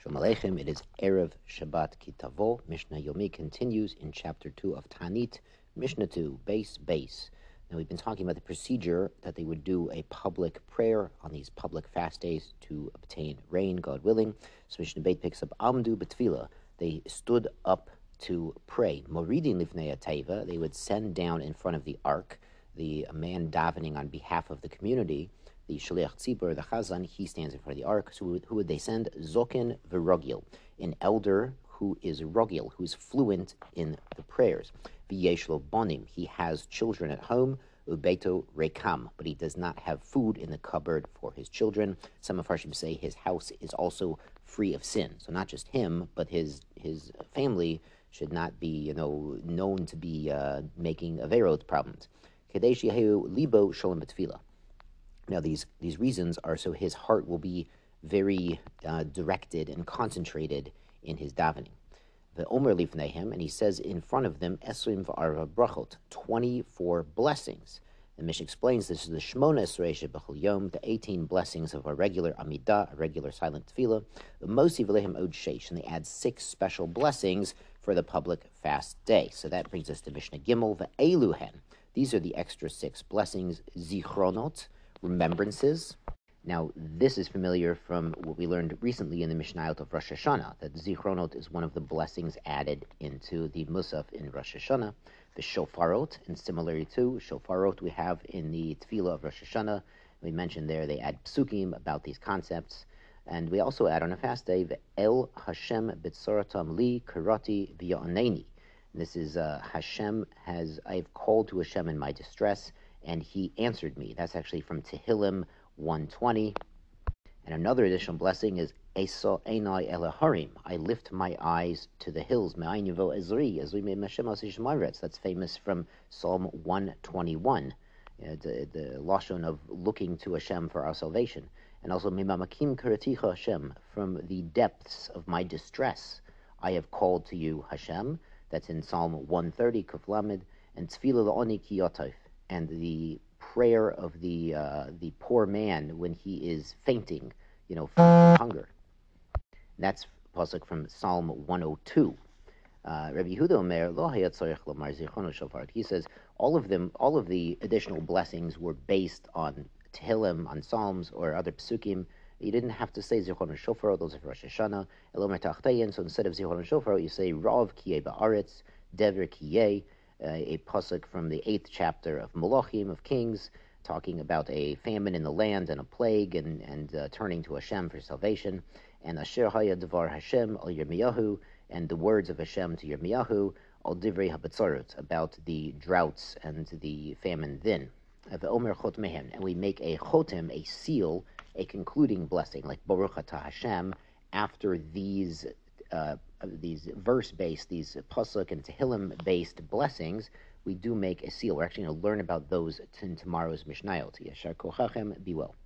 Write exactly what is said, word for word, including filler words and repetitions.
Shalom Aleichem. It is Erev Shabbat Kitavo. Mishnah Yomi continues in chapter two of Tanit, Mishnah two, base, base. Now we've been talking about the procedure that they would do a public prayer on these public fast days to obtain rain, God willing. So Mishnah Beit picks up Amdu B'Tfila. They stood up to pray. Moridin Lifnei Taiva. They would send down in front of the ark the man davening on behalf of the community. The Shaliach Tzibur, the Chazan, he stands in front of the ark. So who would they send? Zokin v'rogil, an elder who is rogil, who is fluent in the prayers. V'yeshlo bonim, he has children at home. Ubeto rekam, but he does not have food in the cupboard for his children. Some of Harshim say his house is also free of sin. So not just him, but his his family should not be, you know, known to be uh, making averot problems. Kadesh Yehu libo sholem b'tfila. Now, these, these reasons are so his heart will be very uh, directed and concentrated in his davening. The Omer lifneihem, and he says in front of them, esrim v'arva brachot, twenty-four blessings. The Mishnah explains this is the Shmona Esrei Shebechol Yom, the eighteen blessings of a regular Amidah, a regular silent tefillah. The Mosi v'lehem od sheish, and they add six special blessings for the public fast day. So that brings us to Mishnah Gimel, v'eluhen. These are the extra six blessings, zichronot, remembrances. Now, this is familiar from what we learned recently in the Mishnayot of Rosh Hashanah, that Zichronot is one of the blessings added into the Musaf in Rosh Hashanah. The Shofarot, and similarly to Shofarot we have in the Tefillah of Rosh Hashanah. We mentioned there they add psukim about these concepts. And we also add on a fast day, El Hashem B'tzoratam Li Karati V'ya'aneni. This is uh, Hashem has, I have called to Hashem in my distress, and he answered me. That's actually from Tehillim one twenty. And another additional blessing is Esa Einai Elaharim. I lift my eyes to the hills. Me'ayin Yavo Ezri, Ezri Me Meshem Asish Mairetz. That's famous from Psalm one twenty-one, uh, the, the lashon of looking to Hashem for our salvation. And also Mimamakim Karaticha Hashem, from the depths of my distress, I have called to you, Hashem. That's in Psalm one thirty, Kuf Lamed, and Tefillah La'oni Ki Yotaif. And the prayer of the uh, the poor man when he is fainting, you know, from hunger. That's pasuk from Psalm one oh two. Uh, Rabbi Yehuda Omer Lo hayat tzorich lomar zichrono shofar. He says all of them, all of the additional blessings were based on Tehillim, on Psalms or other psukim. You didn't have to say zichrono shofar; those are for Rosh Hashanah. Elomer tachtein. So instead of zichrono shofar, you say Rav kiyeh ba'aretz, Dever kiyeh. Uh, a pasuk from the eighth chapter of Malachim, of Kings, talking about a famine in the land and a plague, and, and uh, turning to Hashem for salvation. And Asher Haya Devar Hashem al Yirmiyahu, and the words of Hashem to Yirmiyahu, al Divrei HaBatzarot, about the droughts and the famine then. Omer Chotmehen, and we make a chotem, a seal, a concluding blessing, like Baruch Atah Hashem, after these uh, these verse-based, these pasuk and Tehillim-based blessings, we do make a seal. We're actually going to learn about those in tomorrow's Mishnayot. Yashar Kochachem, be well.